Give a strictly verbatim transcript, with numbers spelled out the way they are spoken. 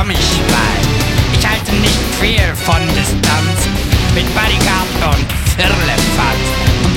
Promischwein. Ich halte nicht viel von Distanz mit Bodyguard und Firlefanz.